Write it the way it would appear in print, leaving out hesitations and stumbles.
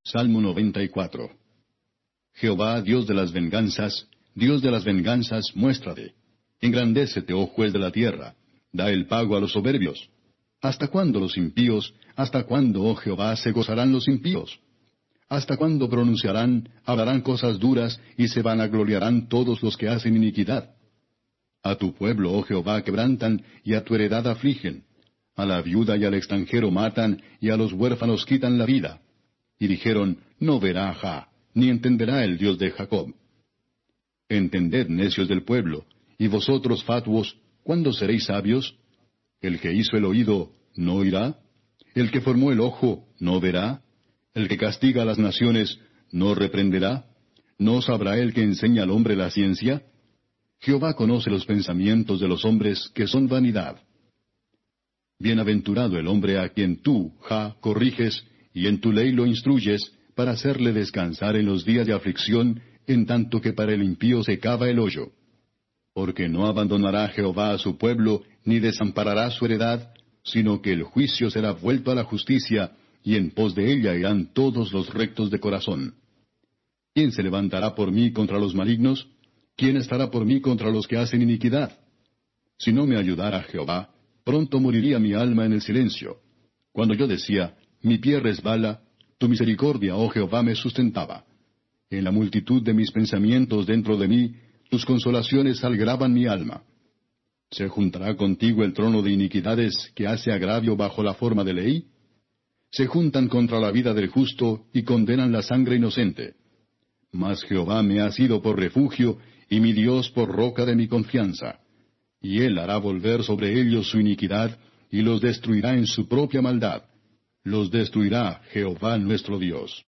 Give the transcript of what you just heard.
Salmo 94. Jehová, Dios de las venganzas, muéstrate. Engrandécete, oh juez de la tierra. Da el pago a los soberbios. ¿Hasta cuándo los impíos, hasta cuándo, oh Jehová, se gozarán los impíos? ¿Hasta cuándo pronunciarán, hablarán cosas duras, y se vanagloriarán todos los que hacen iniquidad? A tu pueblo, oh Jehová, quebrantan, y a tu heredad afligen. A la viuda y al extranjero matan, y a los huérfanos quitan la vida. Y dijeron, no verá Jah, ni entenderá el Dios de Jacob. Entended, necios del pueblo, y vosotros fatuos, ¿cuándo seréis sabios? El que hizo el oído, ¿no oirá? El que formó el ojo, ¿no verá? El que castiga a las naciones, ¿no reprenderá? ¿No sabrá el que enseña al hombre la ciencia? Jehová conoce los pensamientos de los hombres, que son vanidad. Bienaventurado el hombre a quien tú, Jah, corriges, y en tu ley lo instruyes, para hacerle descansar en los días de aflicción, en tanto que para el impío se cava el hoyo. Porque no abandonará Jehová a su pueblo, ni desamparará su heredad, sino que el juicio será vuelto a la justicia, y en pos de ella irán todos los rectos de corazón. ¿Quién se levantará por mí contra los malignos? ¿Quién estará por mí contra los que hacen iniquidad? Si no me ayudara Jehová, pronto moriría mi alma en el silencio. Cuando yo decía, mi pie resbala, tu misericordia, oh Jehová, me sustentaba. En la multitud de mis pensamientos dentro de mí, tus consolaciones algraban mi alma. ¿Se juntará contigo el trono de iniquidades que hace agravio bajo la forma de ley? Se juntan contra la vida del justo y condenan la sangre inocente. Mas Jehová me ha sido por refugio, y mi Dios por roca de mi confianza. Y Él hará volver sobre ellos su iniquidad, y los destruirá en su propia maldad. Los destruirá Jehová nuestro Dios.